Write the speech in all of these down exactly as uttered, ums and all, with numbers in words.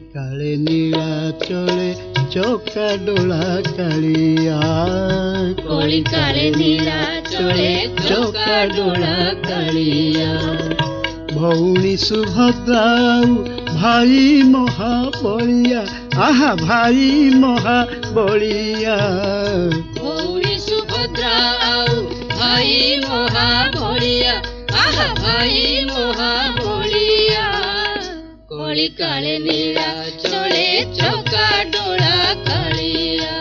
काले नीला चले चौका डोला कालिया कोली काले नीला चले चौका डोला कालिया भौणी सुभद्रा भाई महाबलिया आहा भाई महाबलिया भौणी सुभद्रा भाई महाबलिया आहा भाई महाबलिया कोली काले नीला चले चौका डोला कालिया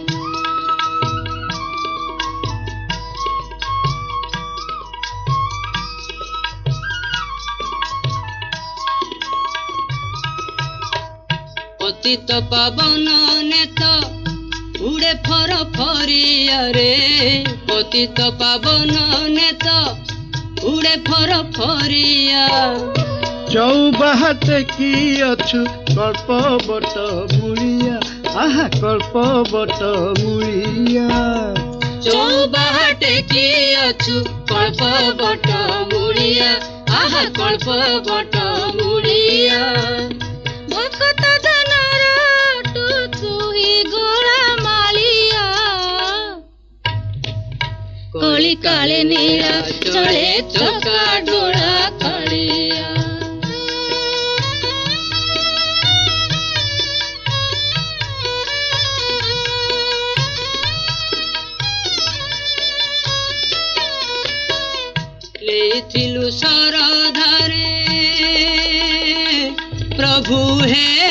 पतित पावन नेता उड़े फर फरिया रे पतित पावन नेता उड़े फर फरिया चौबाहाट की अछु कल्प बट मुड़िया आहा कल्प बट मुड़िया चौबाहाट की अछु कल्प बट मुड़िया आहा कल्प बट मुड़िया भक्त धनर तू ही गोला मालिया कोली काले नीला चले चौका डोला कालिया लेथिलु सरधारे प्रभु हे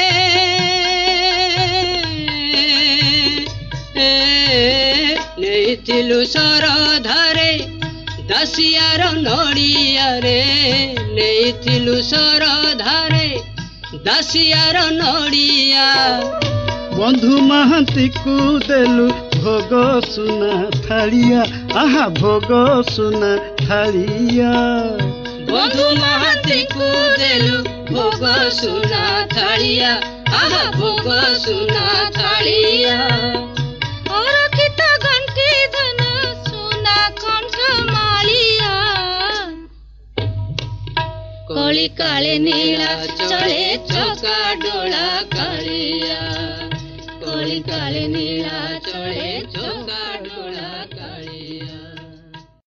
लेथिलु सरधारे दासियार नड़िया रे लेथिलु सरधारे दासियार नड़िया बंधु महांती को देलु भोग सुना थालिया आहा भोग सुना थालिया बंधु महांती को देलु भोग सुना थालिया आहा भोग सुना थालिया और किता घंटी धन सुना कंठ मालिया कोली काले नीला चले चौका डोला कालिया कोली काले नीला